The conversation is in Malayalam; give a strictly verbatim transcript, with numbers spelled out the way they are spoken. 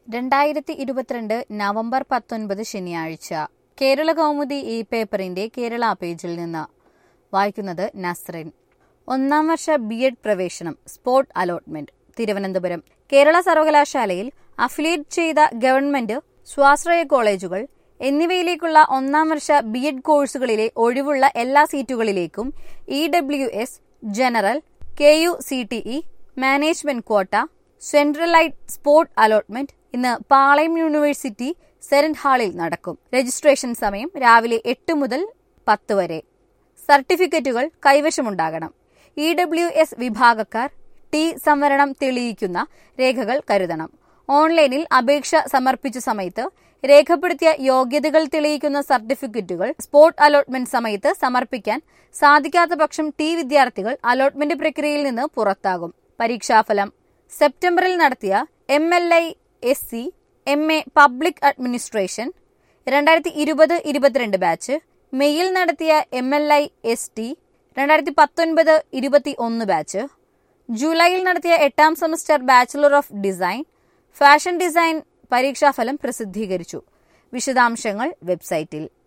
രണ്ടായിരത്തി ഇരുപത്തിരണ്ട് നവംബർ പത്തൊൻപത് ശനിയാഴ്ച കേരള കൗമുദി ഈ പേപ്പറിന്റെ കേരള പേജിൽ നിന്ന് വായിക്കുന്നത് നസ്റിൻ. ഒന്നാം വർഷ ബി എഡ് പ്രവേശനം സ്പോട്ട് അലോട്ട്മെന്റ്. തിരുവനന്തപുരം കേരള സർവകലാശാലയിൽ അഫിലിയേറ്റ് ചെയ്ത ഗവൺമെന്റ്, സ്വാശ്രയ കോളേജുകൾ എന്നിവയിലേക്കുള്ള ഒന്നാം വർഷ ബി എഡ് കോഴ്സുകളിലെ ഒഴിവുള്ള എല്ലാ സീറ്റുകളിലേക്കും E W S, general, K U C T E, management quota, centralised spot allotment ഇന്ന് പാളയം യൂണിവേഴ്സിറ്റി സെനറ്റ് ഹാളിൽ നടക്കും. രജിസ്ട്രേഷൻ സമയം രാവിലെ എട്ട് മുതൽ പത്ത് വരെ. സർട്ടിഫിക്കറ്റുകൾ കൈവശമുണ്ടാകണം. ഇ ഡബ്ല്യു എസ് വിഭാഗക്കാർ ടി സംവരണം തെളിയിക്കുന്ന രേഖകൾ കരുതണം. ഓൺലൈനിൽ അപേക്ഷ സമർപ്പിച്ച സമയത്ത് രേഖപ്പെടുത്തിയ യോഗ്യതകൾ തെളിയിക്കുന്ന സർട്ടിഫിക്കറ്റുകൾ സ്പോട്ട് അലോട്ട്മെന്റ് സമയത്ത് സമർപ്പിക്കാൻ സാധിക്കാത്ത പക്ഷം ടി വിദ്യാർത്ഥികൾ അലോട്ട്മെന്റ് പ്രക്രിയയിൽ നിന്ന് പുറത്താകും. പരീക്ഷാഫലം സെപ്റ്റംബറിൽ നടത്തിയ M L I S C M A public administration രണ്ടായിരത്തി ഇരുപത് ഇരുപത്തിരണ്ട് ബാച്ച്, മെയ്യിൽ നടത്തിയ M L I S T രണ്ടായിരത്തി പത്തൊൻപത് ഇരുപത്തി ഒന്ന് ബാച്ച്, ജൂലൈയിൽ നടത്തിയ എട്ടാം semester bachelor of design, fashion design പരീക്ഷാഫലം പ്രസിദ്ധീകരിച്ചു. വിശദാംശങ്ങൾ വെബ്സൈറ്റിൽ.